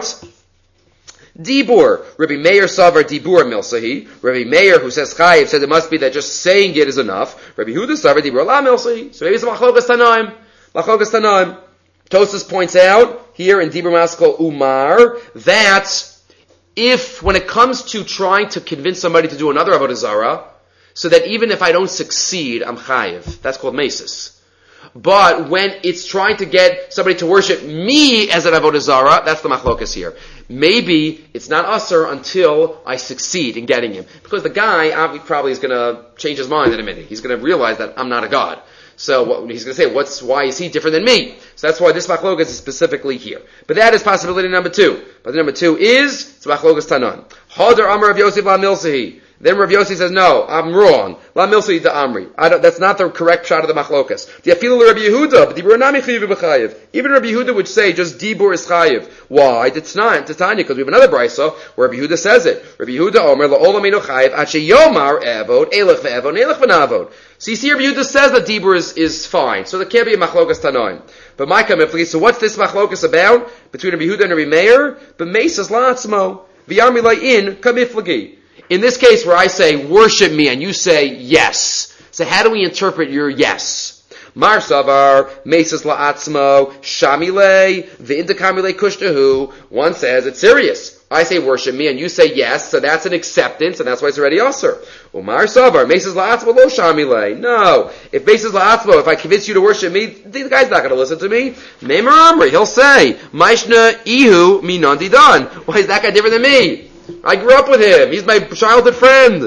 Dibur. Rabbi Meir Savar Dibur Milsahi. Rabbi Meir, who says Chayiv, said it must be that just saying it is enough. Rabbi Huda Savar Dibur Allah Milsahi. So maybe it's a machlokas Tanaim. Machlokas Tanaim. Tosas points out here in Dibur Maskal Umar that if, when it comes to trying to convince somebody to do another avodah zarah, so that even if I don't succeed, I'm chayiv. That's called mesis. But when it's trying to get somebody to worship me as an avodah zarah, that's the machlokas here. Maybe it's not usher until I succeed in getting him. Because the guy probably is going to change his mind in a minute. He's going to realize that I'm not a god. So what, he's going to say, "What's why is he different than me?" So that's why this machlokas is specifically here. But that is possibility number two. But the number two is it's machlokas tanan. Hadar Amar of Yosef La Milsahi. Then Rav Yossi says, no, I'm wrong. La milsi to Amri. I don't, that's not the correct shot of the machlokas. Rabbi Yehuda, even Rabbi Yehuda would say just dibur is chayiv. Why? It's not Titania, because we have another brisa where Rabbi Yehuda says it. Rabbi Yehuda Omer la'olaminu chayiv ache yomar evod elech ve'evod elech v'navod. So you see, Rabbi Yehuda says that dibur is, is fine. So there can't be a machlokas tanoim. But my kamifli. So what's this machlokas about between Rabbi Yehuda and Rabbi Meir? But Mesas la'atzmo v'yarmi la'in kamiflagi. In this case where I say, worship me, and you say, yes. So how do we interpret your yes? Mar savar, mesas la'atzmo, shamile, v'indakamile kushtahu. One says, it's serious. I say, worship me, and you say, yes, so that's an acceptance, and that's why it's already usher. Umar savar, mesas la'atzmo lo shamile. No. If mesas la'atzmo, if I convince you to worship me, the guy's not going to listen to me. Meimer Amri, he'll say, Maishna ihu minon didan. Why is that guy different than me? I grew up with him. He's my childhood friend.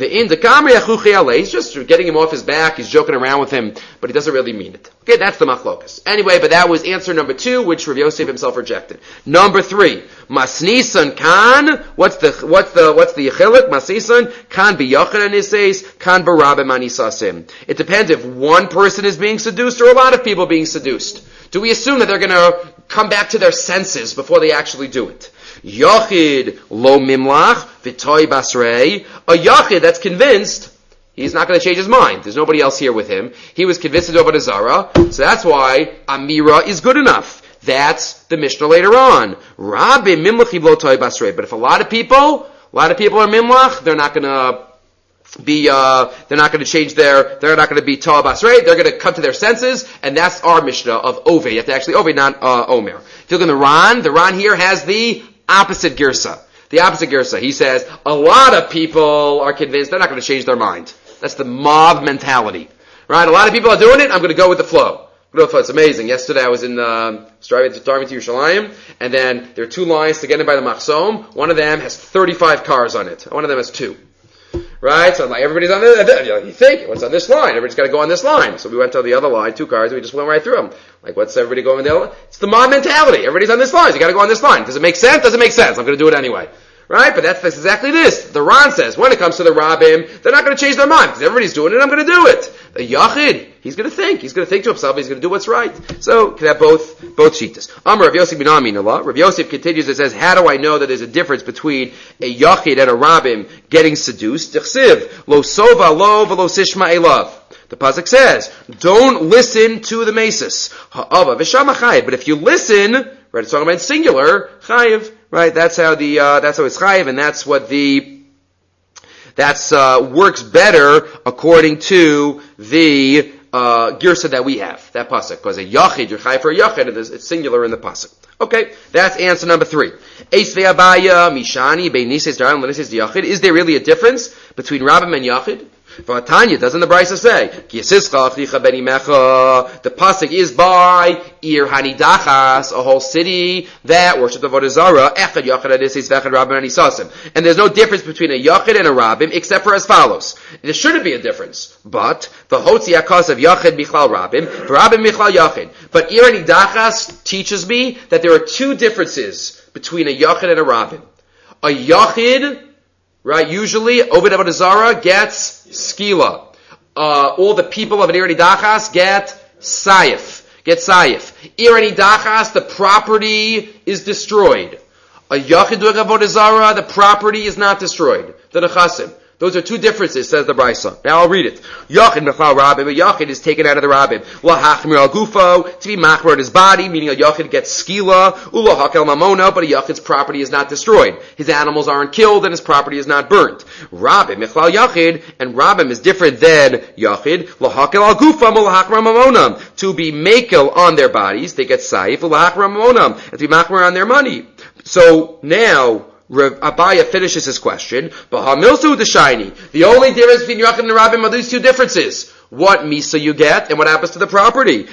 He's just getting him off his back. He's joking around with him, but he doesn't really mean it. Okay, that's the machlokas. Anyway, but that was answer number two, which Rav Yosef himself rejected. Number three, masnisan kan. What's the what's the what's the yichilik? Masnisan kan biyachan anises kan barabim anisasim. It depends if one person is being seduced or a lot of people being seduced. Do we assume that they're going to come back to their senses before they actually do it? Yachid lo mimlach v'toy basrei. A yachid that's convinced, he's not going to change his mind. There's nobody else here with him. He was convinced to do avodah zarah, so that's why Amira is good enough. That's the Mishnah later on. Rabbi mimlachi lo toy basrei. But if a lot of people, a lot of people are mimlach, they're not going to be, uh, they're not going to change their, they're not going to be toa basrei. They're going to come to their senses, and that's our Mishnah of Ove. You have to actually Ove, not uh, Omer. If you look in the Ran, the Ran here has the opposite girsa. The opposite girsa. He says, a lot of people are convinced they're not going to change their mind. That's the mob mentality. Right? A lot of people are doing it, I'm going to go with the flow. It's amazing. Yesterday I was in, uh, driving to, driving to Yerushalayim, and then there are two lines to get in by the Machsom. One of them has thirty-five cars on it. One of them has two. Right? So like everybody's on this, you think, what's on this line? Everybody's got to go on this line. So we went to the other line, two cars, and we just went right through them. Like, what's everybody going on the other line? It's the mob mentality. Everybody's on this line. So you got to go on this line. Does it make sense? Does it make sense? I'm going to do it anyway. Right? But that's, that's exactly this. The Ran says, when it comes to the Rabbim, they're not going to change their mind, because everybody's doing it, I'm going to do it. The Yachid, he's going to think. He's going to think to himself, he's going to do what's right. So, can have both, both shitas. Amar Rav Yosef bin Amin Allah. Rav Yosef continues and says, how do I know that there's a difference between a Yachid and a Rabbim getting seduced? Dechsiv, lo sova lo v'lo sishma elav. The pasuk says, don't listen to the mesis. Ha'ava v'shama chayiv. But if you listen, right, it's talking about singular, chayiv. Right, that's how the uh, that's how it's chayiv, and that's what the that's uh, works better according to the uh, girsa that we have, that pasuk. Because a yachid, you're chayiv for a yachid, and it's singular in the pasuk. Okay, that's answer number three. Eis ve'abaya mishani beinises daran l'nises yachid. Is there really a difference between Rabbim and yachid? Tanya, doesn't the Brisa say? The pasuk is by Ir Hanidachas, a whole city that worshipped Avodah Zarah. Echad Yachid Adisis Vechad Rabbim Anisasim. And there's no difference between a Yachid and a Rabbim except for as follows. There shouldn't be a difference, but the Hotzi Akas of Yachid Michlal Rabbim, Rabbim Michlal Yachid. But Ir Hanidachas teaches me that there are two differences between a Yachid and a Rabbim. A Yachid, right, usually, Oved Avodah Zarah gets skila. Uh, all the people of an Ir Hanidachas get sayif. Get sayif. Ir Hanidachas, the property is destroyed. A Yachid doing Avodah Zarah, the property is not destroyed. The Nechasim. Those are two differences, says the Brisa. Now I'll read it. Yachid mechlal rabbim, a Yachid is taken out of the rabbim. Lahachmir al gufo, to be machmer on his body, meaning a Yachid gets skila. Ulahakel mamona, but a Yachid's property is not destroyed. His animals aren't killed and his property is not burnt. Rabbim mechlal Yachid, and rabbim is different than Yachid. Lahakel al gufam, ulahachmer mamonam. To be makel on their bodies, they get saif, ulahachmer mamonam, and to be machmer on their money. So now, Rav Abaya finishes his question. B'hamilsu d'shayni. The only difference between Yachid and Rabbim are these two differences. What misa you get and what happens to the property.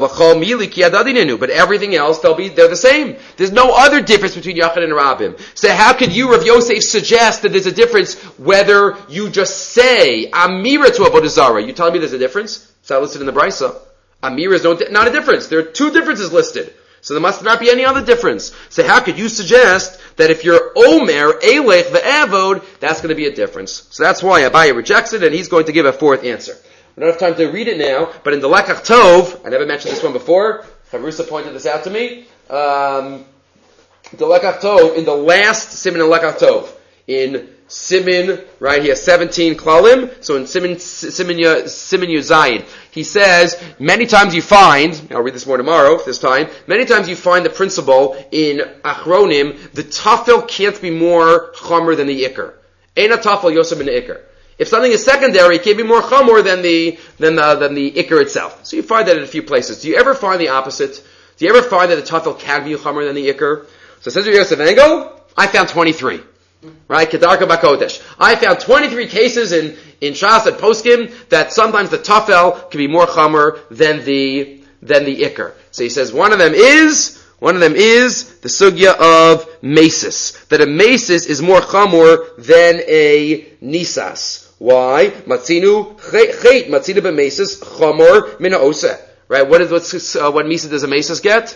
But everything else, they'll be, they're the same. There's no other difference between Yachid and Rabbim. So how could you, Rav Yosef, suggest that there's a difference whether you just say Amira to Avodah Zarah? You telling me there's a difference? So I listed in the Brisa. Amira is no, not a difference. There are two differences listed. So there must not be any other difference. So how could you suggest that if you're Omer, Elech, Ve'avod, that's going to be a difference? So that's why Abaye rejects it, and he's going to give a fourth answer. I don't have time to read it now, but in the Lekach Tov, I never mentioned this one before, Chavrusa pointed this out to me, um, the Lekach Tov, in the last Siman in Lekach Tov, in Siman, right here, seventeen Klalim, so in Siman, Siman, Siman Yuzayin, he says, many times you find, I'll read this more tomorrow, this time, many times you find the principle in Achronim, the Tafel can't be more Chomer than the Iker. Eina Tafel Yosef ben Iker. If something is secondary, it can't be more Chomer than the, than the, than the Iker itself. So you find that in a few places. Do you ever find the opposite? Do you ever find that the Tafel can be Chomer than the Iker? So it says Yosef Engel, I found twenty-three. Right? Kedarka Bakodesh. I found twenty-three cases in, in Shas and Poskim that sometimes the Tafel can be more Chomer than the, than the Iker. So he says one of them is, one of them is the Sugya of Mesis. That a Mesis is more Chomer than a Nisas. Why? Matzinu Chet, Matzinu b'Mesis, Chomer min ha'oseh. Right? What is, what's, uh, what Misa does a Mesis get?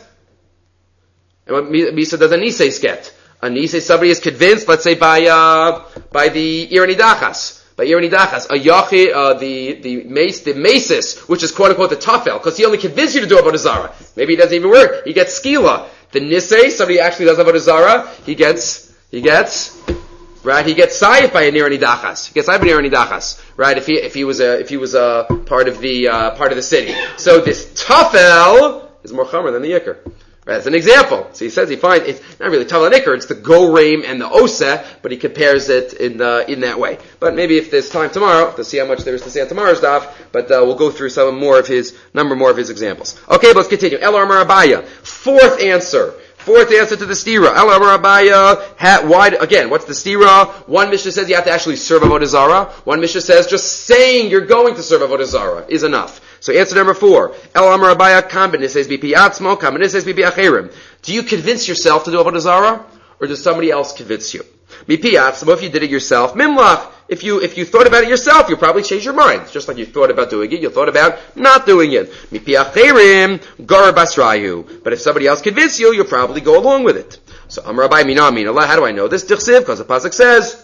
And what Misa does a Nises get? A Nisei, somebody is convinced, let's say by, uh, by the Ir Hanidachas. By Ir Hanidachas. A Yachi, uh, the, the Mace, the Masis, which is quote unquote the Tafel, because he only convinced you to do Avodah Zarah. Maybe he doesn't even work. He gets Skila. The Nisei, somebody actually does Avodah Zarah, he gets, he gets, right, he gets Sayif by an Ir Hanidachas. He gets Sayif by an Ir Hanidachas. Right, if he, if he was a, if he was a part of the, uh, part of the city. So this Tafel is more Chomer than the Yikr. Right, as an example. So he says he finds, it's not really Tafel and Iker, it's the Goreim and the Oseh, but he compares it in, uh, in that way. But maybe if there's time tomorrow, to see how much there is to say on tomorrow's daf, but, uh, we'll go through some more of his, number more of his examples. Okay, but let's continue. El Amar Abaya. Fourth answer. Fourth answer to the stira. El Amar Abaya. Ha, why, again, what's the stira? One Mishnah says you have to actually serve Avodah Zarah. One Mishnah says just saying you're going to serve Avodah Zarah is enough. So answer number four. El Amar Abaya kam b'nises bipi atzmo, kam b'nises bipi acherim. Do you convince yourself to do Avodah Zarah? Or does somebody else convince you? Bipi atzmo, if you did it yourself. Mimlach, if you, if you thought about it yourself, you'll probably change your mind. Just like you thought about doing it, you thought about not doing it. Mipi acherim, gar basrayu. But if somebody else convinces you, you'll probably go along with it. So Amar Abaya mina min Allah, how do I know this? Dichsiv, because the pasuk says,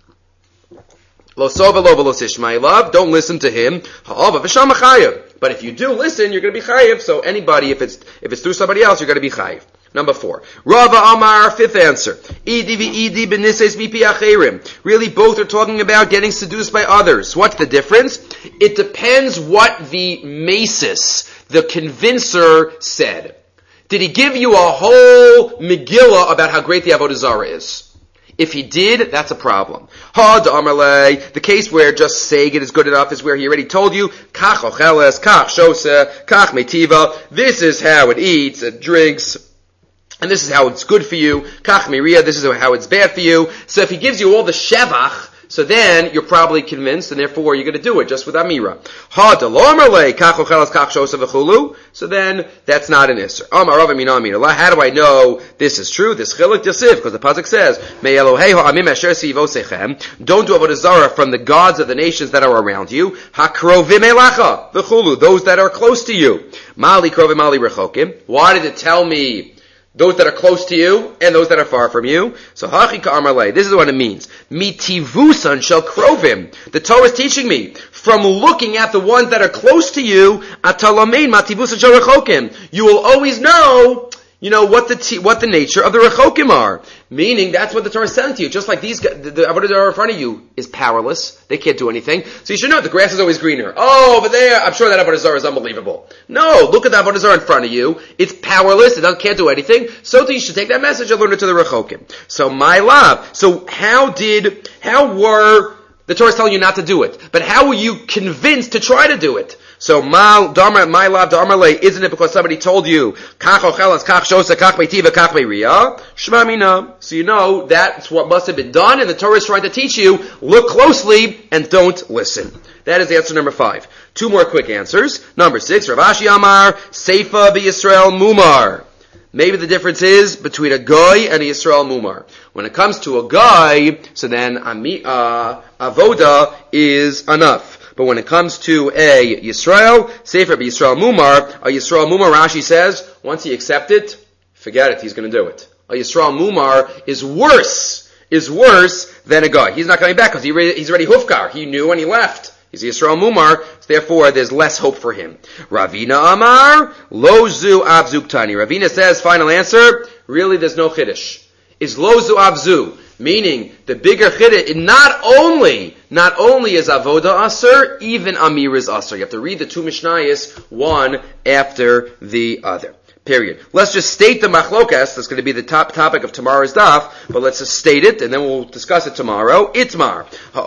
Lo sova lo v'lo sishmai love. Don't listen to him. Ha'ava v'sham chayav. But if you do listen, you're going to be chayav. So anybody, if it's if it's through somebody else, you're going to be chayav. Number four. Rava Amar, fifth answer. Idi v'idi b'nises bipi acherim. Really, both are talking about getting seduced by others. What's the difference? It depends what the masis, the convincer, said. Did he give you a whole Megillah about how great the Avodah Zarah is? If he did, that's a problem. Ha da'amarle, the case where just saying it is good enough is where he already told you, kach ocheles, kach shoseh, kach metiva, this is how it eats and drinks, and this is how it's good for you, kach miria, this is how it's bad for you. So if he gives you all the shevach so then you're probably convinced, and therefore you're going to do it just with Amira. Ha delomerle kach ochelas kach shosa v'chulu. So then that's not an isser. Amar Rav Mina Amina. How do I know this is true? This chiluk yasiv, because the pasuk says, "Me Eloheho amim asher sivosechem." Don't do avodah zarah from the gods of the nations that are around you. Hakrovim elacha v'chulu. Those that are close to you. Mali krovim mali rechokim. Why did it tell me those that are close to you and those that are far from you? So hachi ka'amarle. This is what it means. Mitivusan shel krovim. The Torah is teaching me from looking at the ones that are close to you. Atalamein mativusan shel rechokim. You will always know, you know, what the t- what the nature of the rechokim are. Meaning, that's what the Torah is saying to you. Just like these, the, the avodah zarah in front of you is powerless. They can't do anything. So you should know the grass is always greener. Oh, over there, I'm sure that avodah zarah is unbelievable. No, look at the avodah zarah in front of you. It's powerless. It doesn't, can't do anything. So you should take that message and learn it to the rechokim. So my love. So how did, how were, the Torah is telling you not to do it. But how were you convinced to try to do it? So, my love, Darmarle, isn't it because somebody told you, kach ochelas, kach shosa, kach meitiva, kach meiriya? Shema mina. So you know that's what must have been done, and the Torah is trying to teach you, look closely and don't listen. That is answer number five. Two more quick answers. Number six, Rav Ashi Amar, Seifa b'Yisrael mumar. Maybe the difference is between a goy and a Yisrael mumar. When it comes to a goy, so then ami, uh, avoda is enough. But when it comes to a Yisrael, Sefer b'Yisrael mumar, a Yisrael mumar, Rashi says, once he accepts it, forget it, he's going to do it. A Yisrael mumar is worse, is worse than a goy. He's not coming back because he re- he's already hufkar. He knew and he left. He's a Yisrael mumar, so therefore there's less hope for him. Ravina Amar, Lozu Avzuktani. Ravina says, final answer, really there's no chiddush. Is Lozu Avzu, meaning the bigger chiddush, not only, not only is Avoda Aser, even Amir is Aser. You have to read the two Mishnayos, one after the other. Period. Let's just state the machlokas. That's going to be the top topic of tomorrow's daf, but let's just state it, and then we'll discuss it tomorrow. Itmar.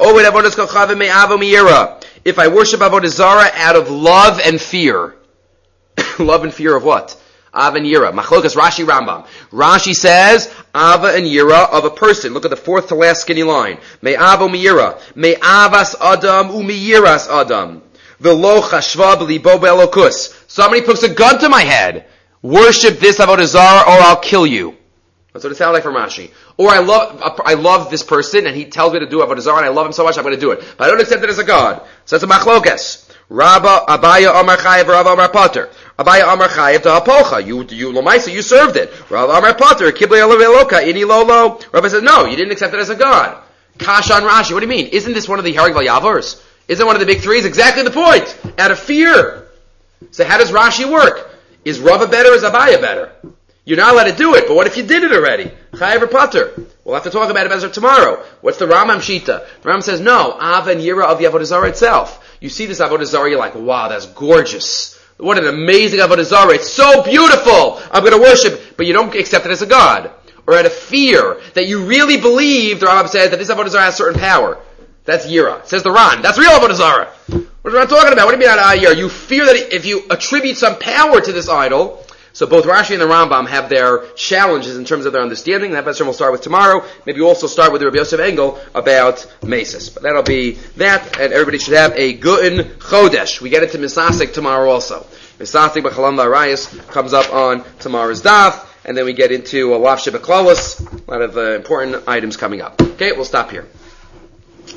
If I worship Avodah Zarah out of love and fear. Love and fear of what? Ava and Yira. Machlokas Rashi Rambam. Rashi says, Ava and Yira of a person. Look at the fourth to last skinny line. Me Ava Miyira. Me Avas Adam umiyiras Adam. V'lo chashva b'libo be'elokus. Somebody puts a gun to my head. Worship this Avodah Zarah or I'll kill you. That's what it sounds like from Rashi. Or I love, I love this person and he tells me to do Avodah Zarah and I love him so much I'm going to do it. But I don't accept it as a God. So that's a machlokas. Rabba, Abaya, Amar Chayev, Rabba, Amar Potter. Abaya, Amar Chayev, to Hapocha. You, you, Lomaisa, you served it. Rabba, Amar Potter, Kiblei Eloka, Ini Lolo. Rabba says, no, you didn't accept it as a God. Kasha on Rashi, what do you mean? Isn't this one of the Harag Valyavars? Isn't one of the big threes? Exactly the point. Out of fear. So how does Rashi work? Is Rava better or is Abaya better? You're not allowed to do it, but what if you did it already? Chayev or Potter? We'll have to talk about it as of tomorrow. What's the Rambam Shita? The Rambam says, no, Ava and Yira of the Avodah Zarah itself. You see this Avodah Zarah, you're like, wow, that's gorgeous. What an amazing Avodah Zarah. It's so beautiful. I'm going to worship, but you don't accept it as a God. Or out of fear that you really believe, the Rambam says, that this Avodah Zarah has certain power. That's Yira. Says the Ran. That's real Avodah Zarah. What am I talking about? What do you mean out of Yira? You fear that if you attribute some power to this idol. So both Rashi and the Rambam have their challenges in terms of their understanding. That question we'll start with tomorrow. Maybe we'll also start with the Rabbi Yosef Engel about Mesis. But that'll be that, and everybody should have a Guten Chodesh. We get into Misasik tomorrow also. Misasik B'Chalam V'Arayis comes up on tomorrow's daf, and then we get into a Lav Shebeklalos, a lot of uh, important items coming up. Okay, we'll stop here.